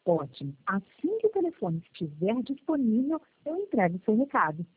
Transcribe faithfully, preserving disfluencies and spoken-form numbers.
Ótimo. Assim que o telefone estiver disponível, eu entrego seu recado.